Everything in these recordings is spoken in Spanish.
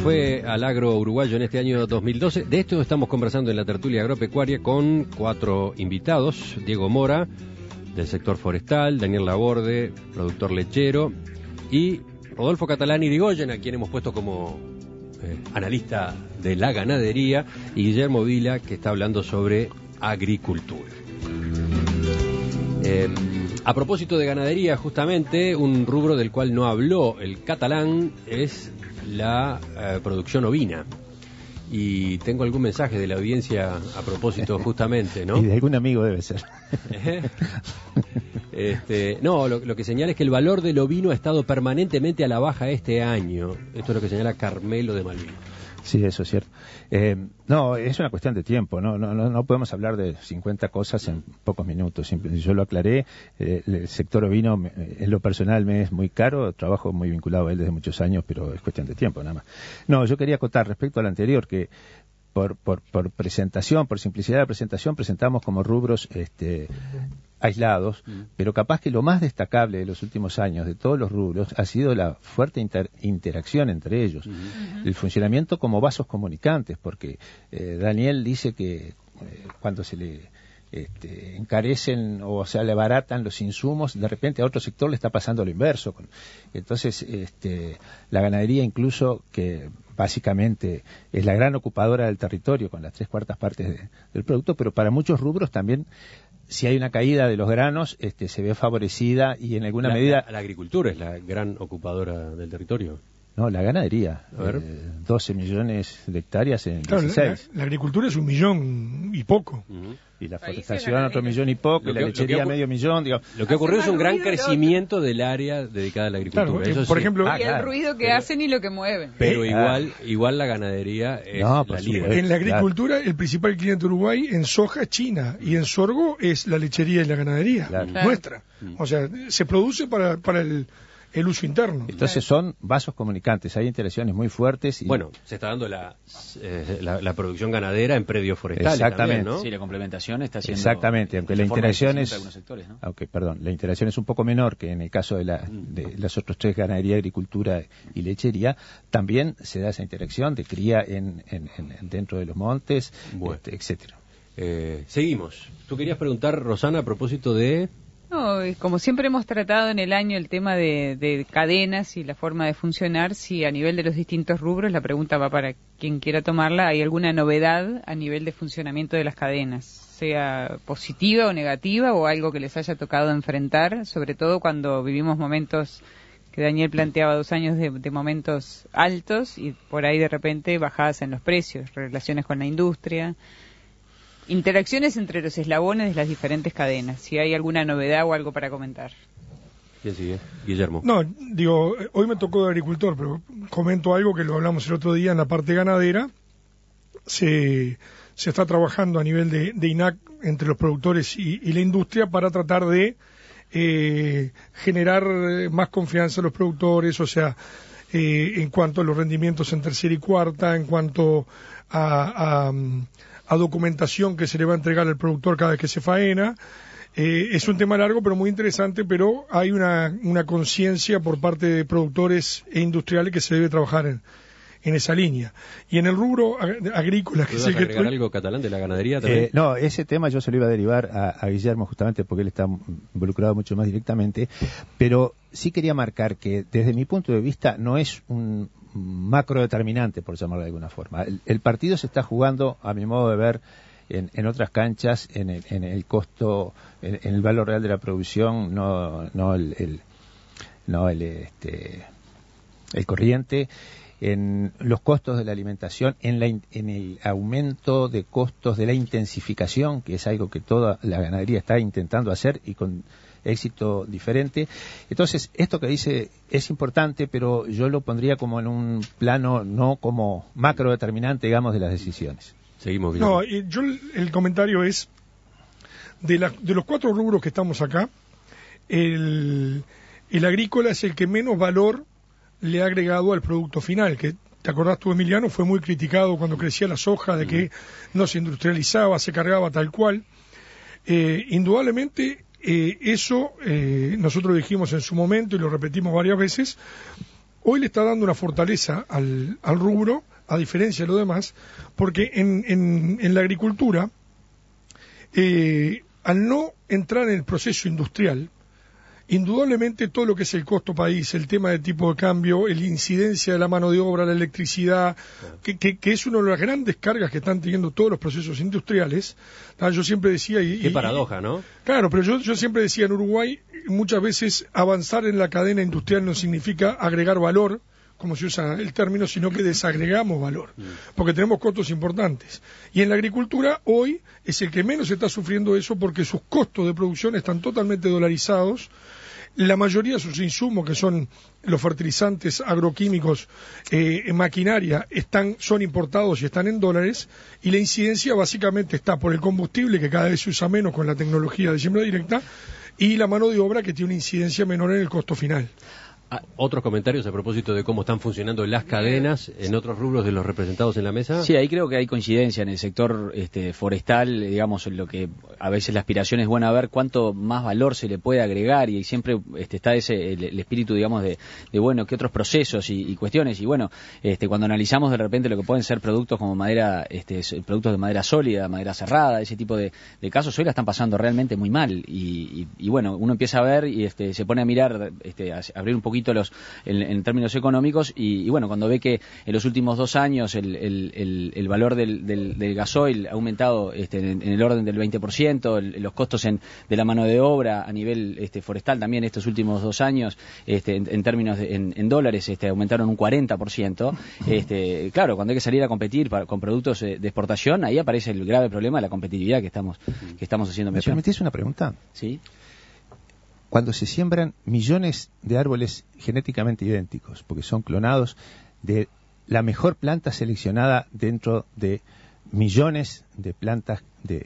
fue al agro uruguayo en este año 2012. De esto estamos conversando en la tertulia agropecuaria con 4 invitados. Diego Mora, del sector forestal, Daniel Laborde, productor lechero, y Rodolfo Catalani Irigoyen, a quien hemos puesto como analista de la ganadería, y Guillermo Vila, que está hablando sobre agricultura. A propósito de ganadería, justamente, un rubro del cual no habló el catalán es la producción ovina. Y tengo algún mensaje de la audiencia a propósito, justamente, ¿no? Y de algún amigo debe ser. No, lo que señala es que el valor del ovino ha estado permanentemente a la baja este año. Esto es lo que señala Carmelo de Malvin. Sí, eso es cierto. No, es una cuestión de tiempo. No podemos hablar de 50 cosas en pocos minutos. Yo lo aclaré. El sector ovino, en lo personal, me es muy caro. Trabajo muy vinculado a él desde muchos años, pero es cuestión de tiempo, nada más. No, yo quería acotar respecto al anterior que por presentación, por simplicidad de presentación, presentamos como rubros aislados, pero capaz que lo más destacable de los últimos años de todos los rubros ha sido la fuerte interacción entre ellos, el funcionamiento como vasos comunicantes, porque Daniel dice que cuando se le encarecen o sea le abaratan los insumos, de repente a otro sector le está pasando lo inverso. Entonces la ganadería, incluso, que básicamente es la gran ocupadora del territorio con las 3/4 partes del producto, pero para muchos rubros también, si hay una caída de los granos, se ve favorecida, y en alguna medida... La agricultura es la gran ocupadora del territorio. No, la ganadería. 12 millones de hectáreas en 16. La agricultura es 1 millón y poco. Y la forestación otro 1 millón y poco, y la lechería medio millón. Digamos. Lo que ocurrió es un gran crecimiento del área dedicada a la agricultura. Claro, eso por sí. ejemplo, y el ruido que hacen y lo que mueven. Pero igual la ganadería es la líder. En la agricultura, el principal cliente de Uruguay en soja es China, y en sorgo es la lechería y la ganadería nuestra. O sea, se produce para el uso interno. Entonces son vasos comunicantes, hay interacciones muy fuertes. Y... Bueno, se está dando la producción ganadera en predios forestales. Exactamente. También, ¿no? Sí, la complementación está siendo... Exactamente, aunque la interacción es... Sectores, ¿no? La interacción es un poco menor que en el caso de las otras 3, ganadería, agricultura y lechería. También se da esa interacción de cría dentro de los montes, etcétera. Seguimos. Tú querías preguntar, Rosana, a propósito de... No, como siempre hemos tratado en el año el tema de cadenas y la forma de funcionar, si a nivel de los distintos rubros, la pregunta va para quien quiera tomarla, ¿hay alguna novedad a nivel de funcionamiento de las cadenas? Sea positiva o negativa, o algo que les haya tocado enfrentar, sobre todo cuando vivimos momentos que Daniel planteaba 2 años de momentos altos y por ahí de repente bajadas en los precios, relaciones con la industria... Interacciones entre los eslabones de las diferentes cadenas. Si hay alguna novedad o algo para comentar. ¿Quién sigue? Guillermo. No, digo, hoy me tocó de agricultor, pero comento algo que lo hablamos el otro día en la parte ganadera. Se está trabajando a nivel de INAC entre los productores y la industria para tratar de generar más confianza en los productores, o sea, en cuanto a los rendimientos en tercera y cuarta, en cuanto a documentación que se le va a entregar al productor cada vez que se faena. Es un tema largo pero muy interesante, pero hay una conciencia por parte de productores e industriales que se debe trabajar en esa línea. Y en el rubro agrícola... ¿Vas a agregar algo, Catalán, de la ganadería también? No, ese tema yo se lo iba a derivar a Guillermo, justamente porque él está involucrado mucho más directamente, pero sí quería marcar que desde mi punto de vista no es un macro determinante, por llamarlo de alguna forma. El partido se está jugando, a mi modo de ver, en otras canchas, en el costo, en el valor real de la producción, no el corriente, en los costos de la alimentación, en el aumento de costos de la intensificación, que es algo que toda la ganadería está intentando hacer y con éxito diferente. Entonces, esto que dice es importante, pero yo lo pondría como en un plano no como macro determinante, digamos, de las decisiones. Seguimos, Guillermo. No, el comentario es de los 4 rubros que estamos acá, el agrícola es el que menos valor le ha agregado al producto final, que te acordás tú, Emiliano, fue muy criticado cuando crecía la soja, de que no se industrializaba, se cargaba tal cual. Indudablemente eso nosotros dijimos en su momento y lo repetimos varias veces, hoy le está dando una fortaleza al rubro, a diferencia de lo demás, porque en la agricultura, al no entrar en el proceso industrial, indudablemente todo lo que es el costo país, el tema de tipo de cambio, la incidencia de la mano de obra, la electricidad, que es una de las grandes cargas que están teniendo todos los procesos industriales. Yo siempre decía... Qué paradoja, ¿no? Claro, pero yo siempre decía, en Uruguay muchas veces avanzar en la cadena industrial no significa agregar valor, como se usa el término, sino que desagregamos valor, porque tenemos costos importantes. Y en la agricultura hoy es el que menos está sufriendo eso porque sus costos de producción están totalmente dolarizados. La mayoría de sus insumos, que son los fertilizantes agroquímicos, maquinaria, son importados y están en dólares, y la incidencia básicamente está por el combustible, que cada vez se usa menos con la tecnología de siembra directa, y la mano de obra, que tiene una incidencia menor en el costo final. ¿Otros comentarios a propósito de cómo están funcionando las cadenas en otros rubros de los representados en la mesa? Sí, ahí creo que hay coincidencia en el sector forestal, digamos, en lo que a veces la aspiración es buena, ver cuánto más valor se le puede agregar, y siempre está el espíritu, digamos, de bueno, qué otros procesos y cuestiones. Y bueno, cuando analizamos de repente lo que pueden ser productos como madera, productos de madera sólida, madera cerrada, ese tipo de casos, hoy la están pasando realmente muy mal. Y bueno, uno empieza a ver y se pone a mirar, a abrir un poquito en términos económicos, y bueno, cuando ve que en los últimos 2 años el valor del gasoil ha aumentado en el orden del 20%, los costos de la mano de obra a nivel forestal también estos últimos 2 años, en términos en dólares, aumentaron un 40%. Claro, cuando hay que salir a competir con productos de exportación, ahí aparece el grave problema de la competitividad que estamos haciendo mención. ¿Me permitís una pregunta? Sí. Cuando se siembran millones de árboles genéticamente idénticos, porque son clonados de la mejor planta seleccionada dentro de millones de plantas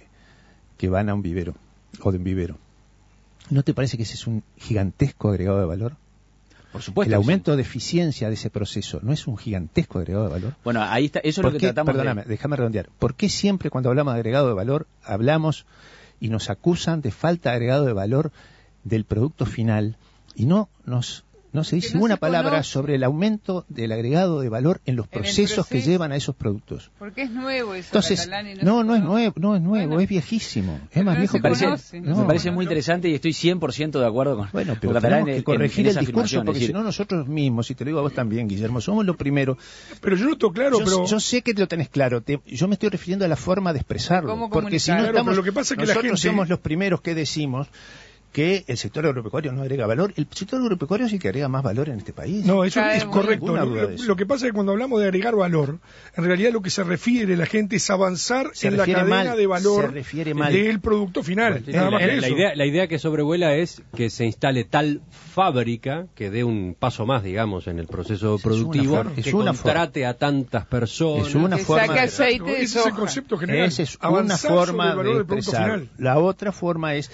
que van a un vivero o de un vivero, ¿no te parece que ese es un gigantesco agregado de valor? Por supuesto. El aumento de eficiencia de ese proceso no es un gigantesco agregado de valor. Bueno, ahí está, eso es lo que tratamos. Perdóname, déjame redondear. ¿Por qué siempre cuando hablamos de agregado de valor hablamos y nos acusan de falta de agregado de valor del producto final, y no se dice una palabra sobre el aumento del agregado de valor en los procesos que llevan a esos productos? Porque es nuevo eso. Entonces, no es nuevo, bueno, es viejísimo, es más viejo que me parece muy interesante, y estoy 100% de acuerdo con pero Catalán, tenemos que corregir el discurso, porque si no nosotros mismos, y te lo digo a vos también, Guillermo, somos los primeros. Pero yo no estoy claro, yo sé que lo tenés claro, yo me estoy refiriendo a la forma de expresarlo, porque si no estamos, lo que pasa es que nosotros somos los primeros que decimos que el sector agropecuario no agrega valor. El sector agropecuario es el que agrega más valor en este país. No, eso es correcto. Lo que pasa es que cuando hablamos de agregar valor, en realidad lo que se refiere la gente es avanzar en la cadena de valor del producto final. Nada más que eso. La idea que sobrevuela es que se instale tal fábrica que dé un paso más, digamos, en el proceso productivo, que contrate a tantas personas. Es una forma. Saque aceite de ese es el concepto general. Esa es una forma de expresar. La otra forma es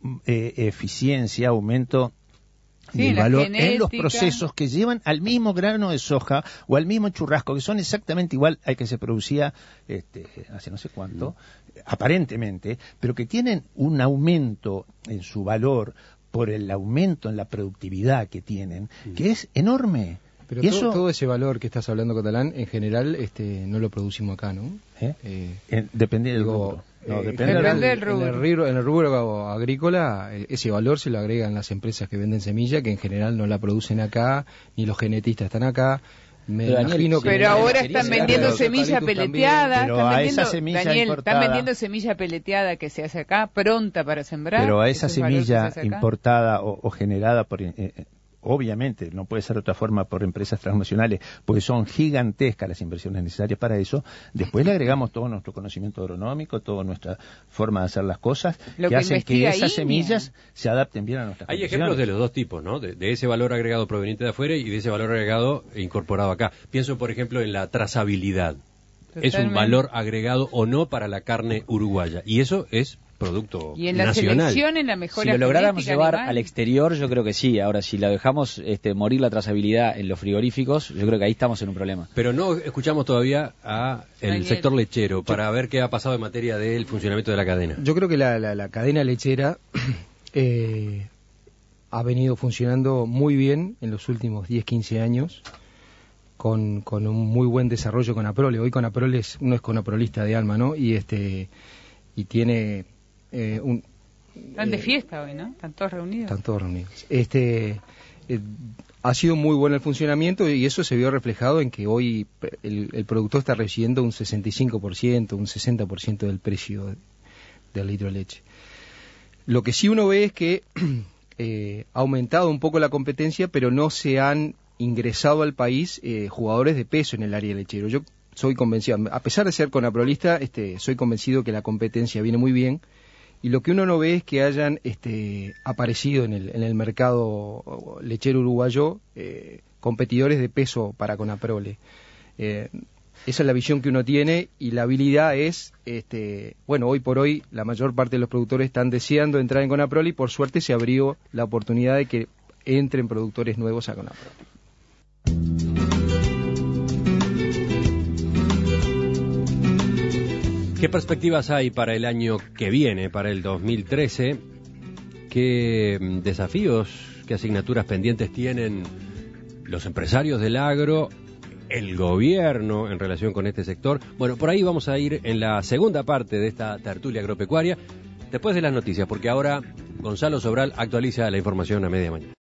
eficiencia, aumento del valor en los procesos que llevan al mismo grano de soja o al mismo churrasco, que son exactamente igual al que se producía hace no sé cuánto, aparentemente, pero que tienen un aumento en su valor por el aumento en la productividad que tienen, que es enorme. Pero todo ese valor que estás hablando, Catalán, en general no lo producimos acá, ¿no? Depende del rubro. No, depende del rubro. En el rubro agrícola, ese valor se lo agregan las empresas que venden semilla, que en general no la producen acá, ni los genetistas están acá. Pero ahora están vendiendo semilla peleteada. Están vendiendo semilla peleteada que se hace acá, pronta para sembrar. Pero a esa semilla importada o generada por... obviamente, no puede ser de otra forma por empresas transnacionales, porque son gigantescas las inversiones necesarias para eso. Después le agregamos todo nuestro conocimiento agronómico, toda nuestra forma de hacer las cosas, que hacen que esas semillas se adapten bien a nuestras condiciones. Hay ejemplos de los dos tipos, ¿no? De ese valor agregado proveniente de afuera y de ese valor agregado incorporado acá. Pienso, por ejemplo, en la trazabilidad. Totalmente. ¿Es un valor agregado o no para la carne uruguaya? Y eso es producto nacional. Y en la selección, en la mejora si lo lográramos llevar animal al exterior, yo creo que sí. Ahora, si la dejamos morir la trazabilidad en los frigoríficos, yo creo que ahí estamos en un problema. Pero no escuchamos todavía a el sector lechero para ver qué ha pasado en materia del funcionamiento de la cadena. Yo creo que la cadena lechera ha venido funcionando muy bien en los últimos 10-15 años, con un muy buen desarrollo con Conaprole. Hoy Conaprole uno es conaprolista de alma, ¿no? Y tiene Están de fiesta hoy, ¿no? Están todos reunidos. Están todos reunidos. Ha sido muy bueno el funcionamiento y eso se vio reflejado en que hoy el productor está recibiendo un 65%, un 60% del precio del litro de leche. Lo que sí uno ve es que ha aumentado un poco la competencia, pero no se han ingresado al país jugadores de peso en el área lechero. Yo soy convencido, a pesar de ser conaprolista, soy convencido que la competencia viene muy bien, y lo que uno no ve es que hayan aparecido en el mercado lechero uruguayo competidores de peso para Conaprole. Esa es la visión que uno tiene, y la habilidad es, hoy por hoy la mayor parte de los productores están deseando entrar en Conaprole, y por suerte se abrió la oportunidad de que entren productores nuevos a Conaprole. ¿Qué perspectivas hay para el año que viene, para el 2013? ¿Qué desafíos, qué asignaturas pendientes tienen los empresarios del agro, el gobierno en relación con este sector? Bueno, por ahí vamos a ir en la segunda parte de esta tertulia agropecuaria, después de las noticias, porque ahora Gonzalo Sobral actualiza la información a media mañana.